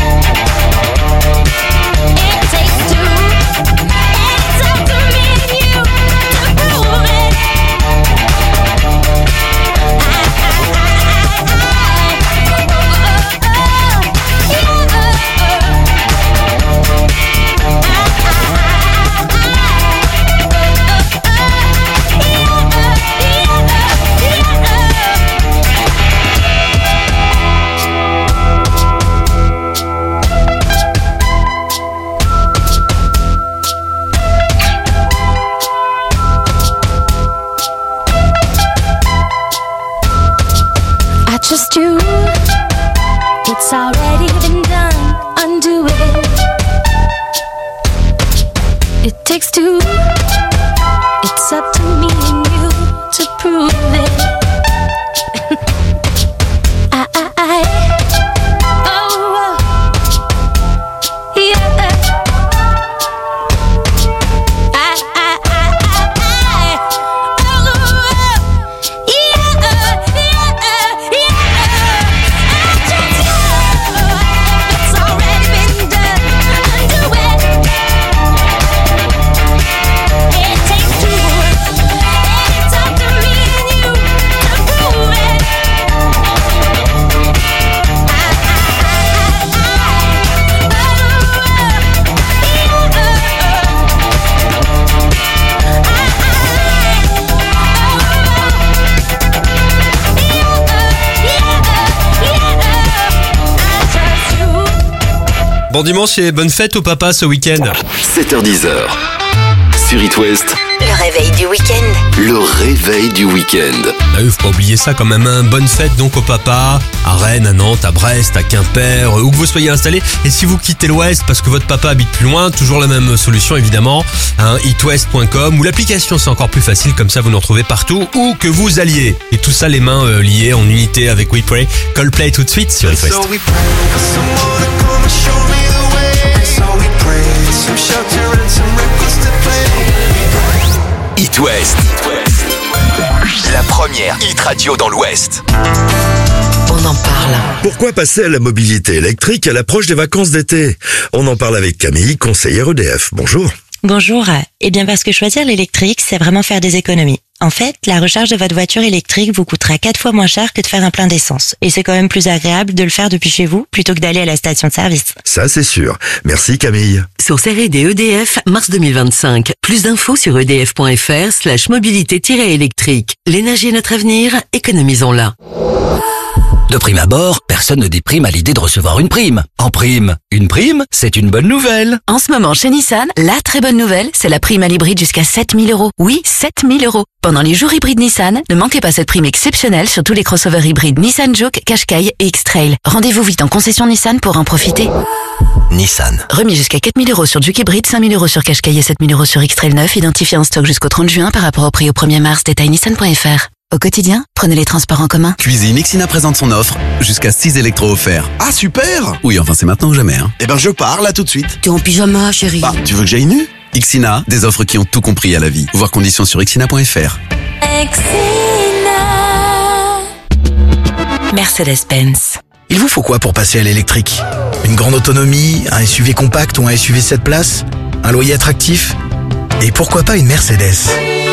It takes two, and it's up to me and you to prove it. I trust you. It's already been done. Undo it. It takes two. It's up to me and you to prove it. I, I, I, oh, oh, yeah. I, I, I, I, oh, oh, yeah, yeah, yeah. I trust you. It's already been done. Undo it. It takes two. It's up to me and you. Bon dimanche et bonne fête au papa ce week-end. sept heures dix. Sur It West. Le réveil du week-end. Le réveil du week-end. Ah oui, faut pas oublier ça quand même, hein. Bonne fête donc au papa, à Rennes, à Nantes, à Brest, à Quimper, où que vous soyez installés. Et si vous quittez l'Ouest parce que votre papa habite plus loin, toujours la même solution évidemment, hein, it west point com ou l'application, c'est encore plus facile, comme ça vous nous retrouvez partout où que vous alliez. Et tout ça les mains euh, liées en unité avec We Pray. Coldplay tout de suite sur It West. It West. La première hit radio dans l'Ouest. On en parle. Pourquoi passer à la mobilité électrique à l'approche des vacances d'été? On en parle avec Camille, conseillère E D F. Bonjour. Bonjour. Eh bien parce que choisir l'électrique, c'est vraiment faire des économies. En fait, la recharge de votre voiture électrique vous coûtera quatre fois moins cher que de faire un plein d'essence. Et c'est quand même plus agréable de le faire depuis chez vous plutôt que d'aller à la station de service. Ça, c'est sûr. Merci Camille. Source R et D E D F, mars deux mille vingt-cinq. Plus d'infos sur edf.fr slash mobilité-électrique. L'énergie est notre avenir, économisons-la. De prime abord, personne ne déprime à l'idée de recevoir une prime. En prime, une prime, c'est une bonne nouvelle. En ce moment, chez Nissan, la très bonne nouvelle, c'est la prime à l'hybride jusqu'à sept mille euros. Oui, sept mille euros. Pendant les jours hybrides Nissan, ne manquez pas cette prime exceptionnelle sur tous les crossovers hybrides Nissan Juke, Qashqai et X-Trail. Rendez-vous vite en concession Nissan pour en profiter. Nissan. Remis jusqu'à quatre mille euros sur Juke hybride, cinq mille euros sur Qashqai et sept mille euros sur X-Trail neuf, identifié en stock jusqu'au trente juin par rapport au prix au premier mars. Détail nissan point f r. Au quotidien, prenez les transports en commun. Cuisine, Ixina présente son offre, jusqu'à six électros offerts. Ah super! Oui, enfin c'est maintenant ou jamais, hein. Eh ben je pars là tout de suite. T'es en pyjama, chérie. Bah, tu veux que j'aille nu? Ixina, des offres qui ont tout compris à la vie. Voir conditions sur ixina point f r. Mercedes-Benz. Il vous faut quoi pour passer à l'électrique? Une grande autonomie, un S U V compact ou un S U V sept places? Un loyer attractif? Et pourquoi pas une Mercedes?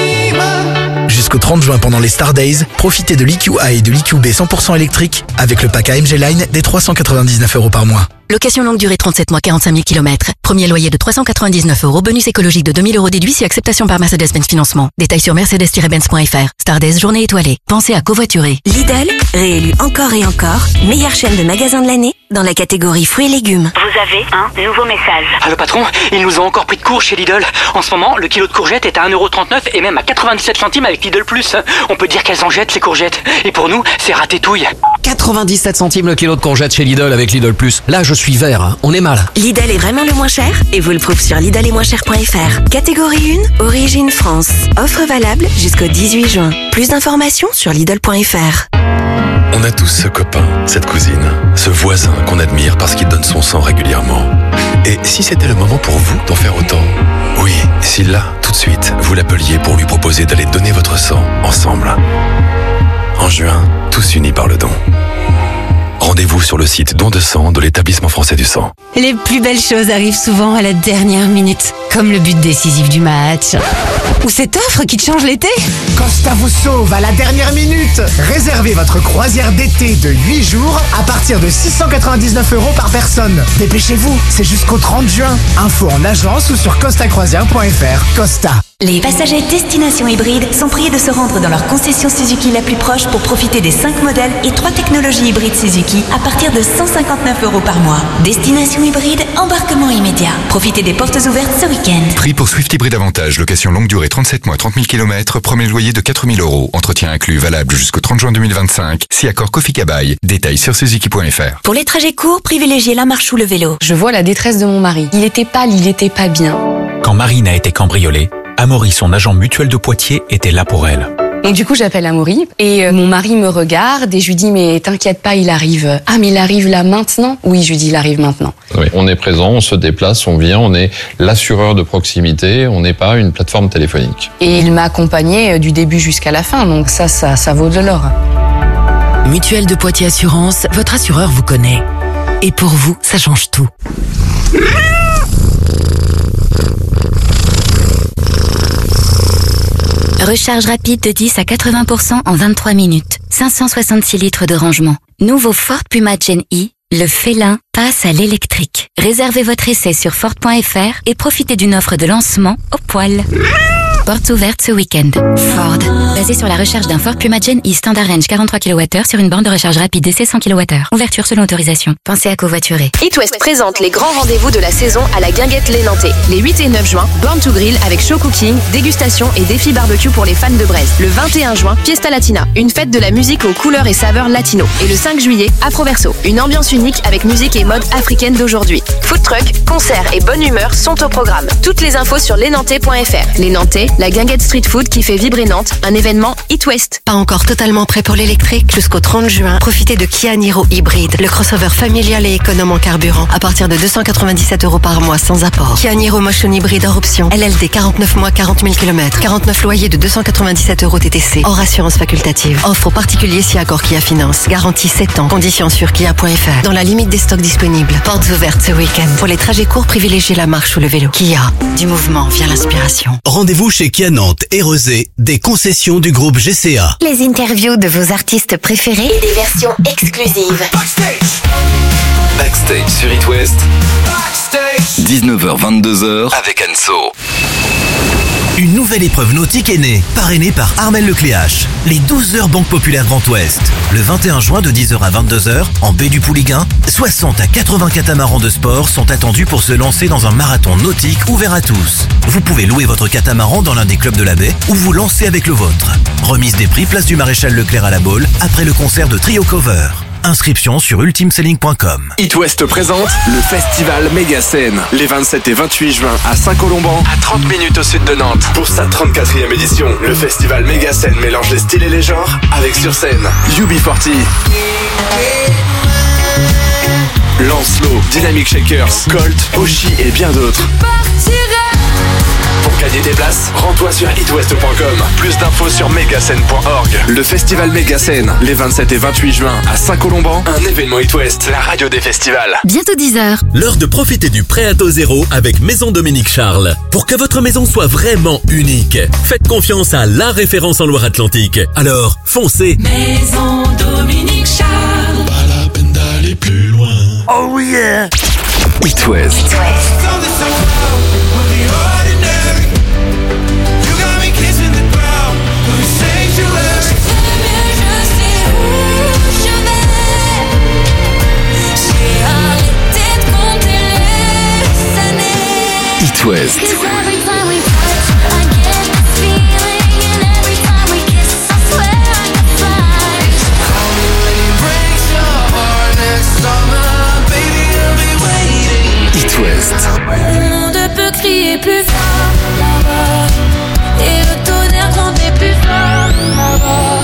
Jusqu'au trente juin pendant les Star Days, profitez de l'E Q A et de l'E Q B cent pour cent électrique avec le pack A M G Line des trois cent quatre-vingt-dix-neuf euros par mois. Location longue durée trente-sept mois, quarante-cinq mille kilomètres. Premier loyer de trois cent quatre-vingt-dix-neuf euros. Bonus écologique de deux mille euros déduit si acceptation par Mercedes-Benz Financement. Détails sur mercedes tiret benz point f r. Star Days, journée étoilée. Pensez à covoiturer. Lidl, réélu encore et encore, meilleure chaîne de magasins de l'année dans la catégorie fruits et légumes. Vous avez un nouveau message. Ah, le patron, ils nous ont encore pris de court chez Lidl. En ce moment, le kilo de courgettes est à un euro trente-neuf et même à quatre-vingt-dix-sept centimes avec Lidl Plus. On peut dire qu'elles en jettent, ces courgettes. Et pour nous, c'est ratétouille. quatre-vingt-dix-sept centimes le kilo de courgettes chez Lidl avec Lidl Plus. Là, je suis vert, hein. On est mal. Lidl est vraiment le moins cher et vous le prouve sur lidl et moins cher point f r. Catégorie un, origine France. Offre valable jusqu'au dix-huit juin. Plus d'informations sur lidl point f r. On a tous ce copain, cette cousine, ce voisin qu'on admire parce qu'il donne son sang régulièrement. Et si c'était le moment pour vous d'en faire autant? Oui, si là, tout de suite, vous l'appeliez pour lui proposer d'aller donner votre sang ensemble. En juin, tous unis par le don. Rendez-vous sur le site Don de sang de l'Établissement français du sang. Les plus belles choses arrivent souvent à la dernière minute, comme le but décisif du match. Ou cette offre qui te change l'été. Costa vous sauve à la dernière minute. Réservez votre croisière d'été de huit jours à partir de six cent quatre-vingt-dix-neuf euros par personne. Dépêchez-vous, c'est jusqu'au trente juin. Info en agence ou sur costa croisière point f r. Costa. Les passagers destination hybride sont priés de se rendre dans leur concession Suzuki la plus proche pour profiter des cinq modèles et trois technologies hybrides Suzuki à partir de cent cinquante-neuf euros par mois. Destination hybride, embarquement immédiat. Profitez des portes ouvertes ce week-end. Prix pour Swift Hybrid Avantage, location longue durée trente-sept mois, trente mille kilomètres, premier loyer de quatre mille euros. Entretien inclus, valable jusqu'au trente juin deux mille vingt-cinq. Si accord Kofi Kabai. Détails sur suzuki point f r. Pour les trajets courts, privilégiez la marche ou le vélo. Je vois la détresse de mon mari. Il était pâle, il était pas bien. Quand Marine a été cambriolée, Amaury, son agent mutuel de Poitiers, était là pour elle. Donc du coup, j'appelle Amaury et euh, mon mari me regarde et je lui dis mais t'inquiète pas, il arrive. Ah mais il arrive là maintenant? Oui, je lui dis il arrive maintenant. Oui, on est présent, on se déplace, on vient, on est l'assureur de proximité, on n'est pas une plateforme téléphonique. Et il m'a accompagné du début jusqu'à la fin, donc ça, ça, ça vaut de l'or. Mutuelle de Poitiers Assurance, votre assureur vous connaît. Et pour vous, ça change tout. Recharge rapide de dix à quatre-vingts pour cent en vingt-trois minutes. cinq cent soixante-six litres de rangement. Nouveau Ford Puma Gen E, le félin passe à l'électrique. Réservez votre essai sur ford point f r et profitez d'une offre de lancement au poil. Portes ouvertes ce week-end. Ford. Basé sur la recherche d'un Ford Puma Gen E Standard Range quarante-trois kilowattheures sur une borne de recharge rapide D C cent kilowattheures. Ouverture selon autorisation. Pensez à covoiturer. It West présente les grands rendez-vous de la saison à la Guinguette les Nantais. Les huit et neuf juin, Born to Grill avec show cooking, dégustation et défi barbecue pour les fans de braise. Le vingt et un juin, Fiesta Latina, une fête de la musique aux couleurs et saveurs latino. Et le cinq juillet, Afroverso, une ambiance unique avec musique et mode africaine d'aujourd'hui. Food truck, concerts et bonne humeur sont au programme. Toutes les infos sur lesnantais point f r. Les Nantais, la Guinguette Street Food qui fait vibrer Nantes, un événement It West. Pas encore totalement prêt pour l'électrique? Jusqu'au trente juin, profitez de Kia Niro Hybride, le crossover familial et économe en carburant, à partir de deux cent quatre-vingt-dix-sept euros par mois sans apport. Kia Niro Motion Hybride hors option, L L D quarante-neuf mois, quarante mille kilomètres, quarante-neuf loyers de deux cent quatre-vingt-dix-sept euros T T C, hors assurance facultative. Offre aux particuliers si accord Kia Finance. Garantie sept ans. Conditions sur kia point f r. Dans la limite des stocks disponibles. Portes ouvertes ce week-end. Pour les trajets courts, privilégiez la marche ou le vélo. Kia. Du mouvement vient l'inspiration. Rendez-vous chez Kia Nantes et Rezé, des concessions du groupe G C A. Les interviews de vos artistes préférés et des versions exclusives. Backstage sur It West. dix-neuf heures vingt-deux heures avec Anso. Une nouvelle épreuve nautique est née, parrainée par Armel Lecléache. Les douze heures Banque Populaire Grand Ouest. Le vingt et un juin de dix heures à vingt-deux heures, en baie du Pouliguen, soixante à quatre-vingts catamarans de sport sont attendus pour se lancer dans un marathon nautique ouvert à tous. Vous pouvez louer votre catamaran dans l'un des clubs de la baie ou vous lancer avec le vôtre. Remise des prix place du Maréchal Leclerc à la Baule après le concert de Trio Cover. Inscription sur ultimeselling point com. It West présente le festival Méga-Scène les vingt-sept et vingt-huit juin à Saint-Colomban, à trente minutes au sud de Nantes. Pour sa trente-quatrième édition, le festival Méga-Scène mélange les styles et les genres avec sur scène U B quarante, Lancelot, Dynamic Shakers, Colt, Oshi et bien d'autres. Pour gagner tes places, rends-toi sur itwest point com. Plus d'infos sur mégascène point org. Le festival Méga-Scène, les vingt-sept et vingt-huit juin à Saint-Colomban, un événement It West, la radio des festivals. Bientôt dix heures. L'heure de profiter du prêt à taux zéro avec Maison Dominique Charles. Pour que votre maison soit vraiment unique, faites confiance à la référence en Loire-Atlantique. Alors, foncez. Maison Dominique Charles. Pas la peine d'aller plus loin. Oh yeah. It West. It West. It West. It West. Le monde peut crier plus fort là-bas, et le tonnerre gronder plus fort là-bas.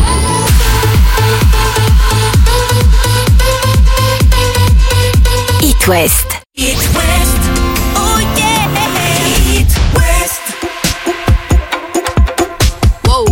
It West. It West. Oh yeah. It West. Wow.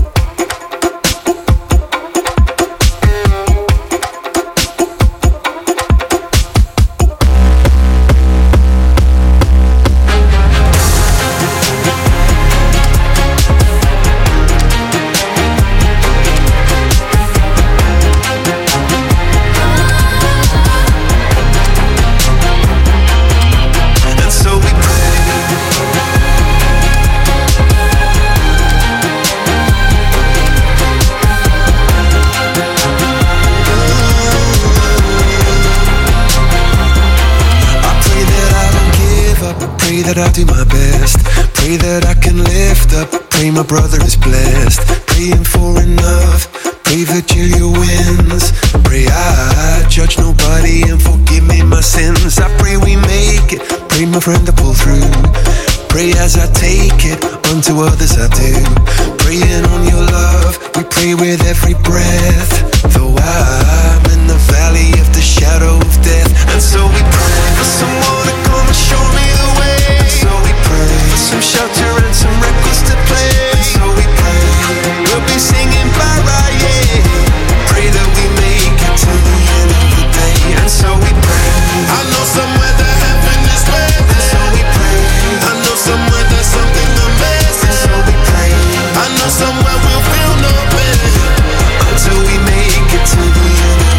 Pray that I do my best. Pray that I can lift up. Pray my brother is blessed. Praying for enough. Pray Virgilia wins. Pray I judge nobody and forgive me my sins. I pray we make it. Pray my friend to pull through. Pray as I take it. Unto others I do. Praying on your love. We pray with every breath. Though I'm in the valley of the shadow of death. And so we pray for someone to come and show me the way. So we pray for some shelter and some records to play. So we pray we'll be singing bye-bye, yeah. Pray that we make it to the end of the day. And so we pray. I know somewhere that heaven is waiting. And so we pray. I know somewhere there's something amazing. So we pray. I know somewhere we'll feel no pain until we make it to the end.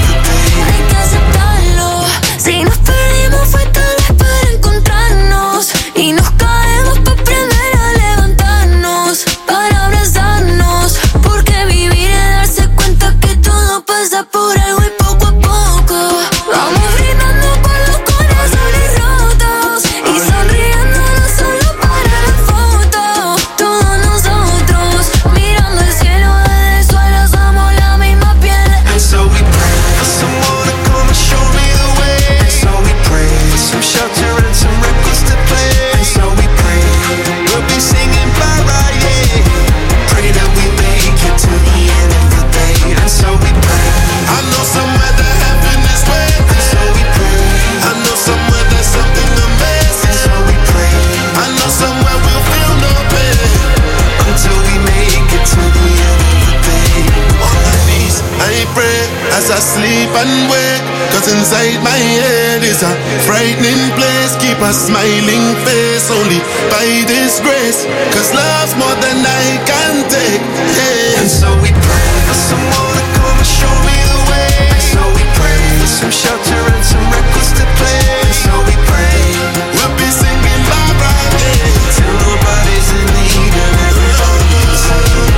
inside my head is a frightening place. Keep a smiling face only by this grace, cause love's more than I can take. Hey. And so we pray for someone to come and show me the way. And so we pray for some shelter and some records to play. And so we pray we'll be singing Barbara Day till nobody's in need and everybody's singing.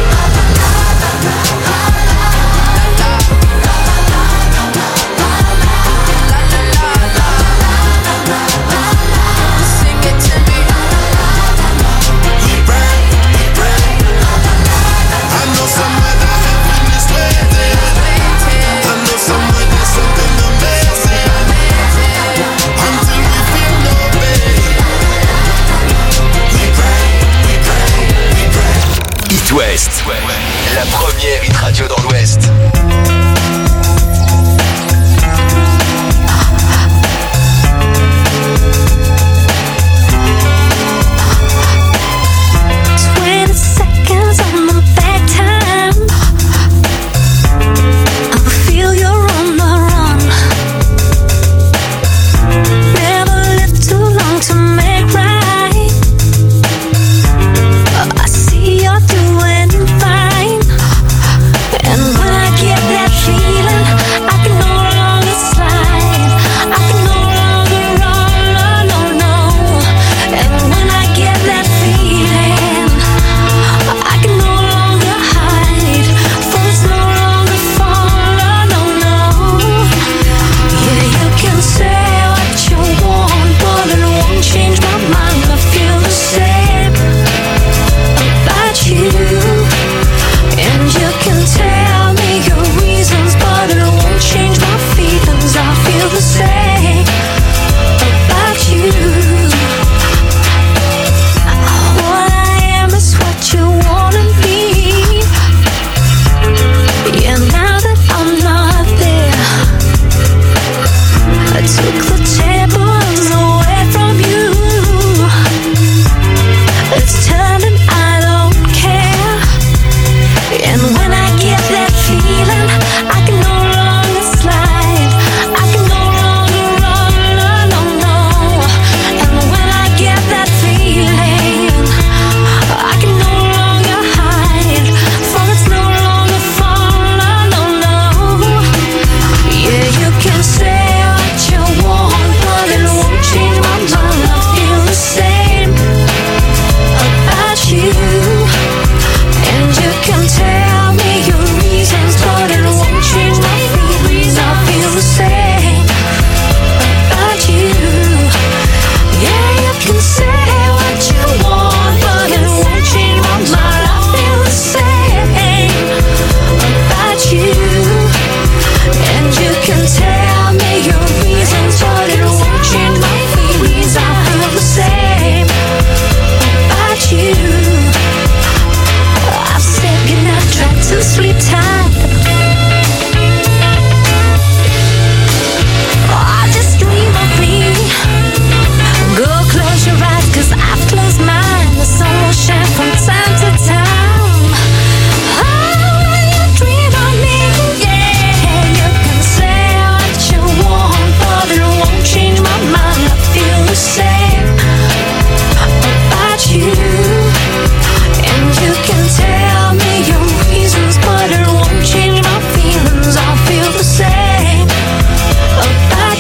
West, la première hit radio dans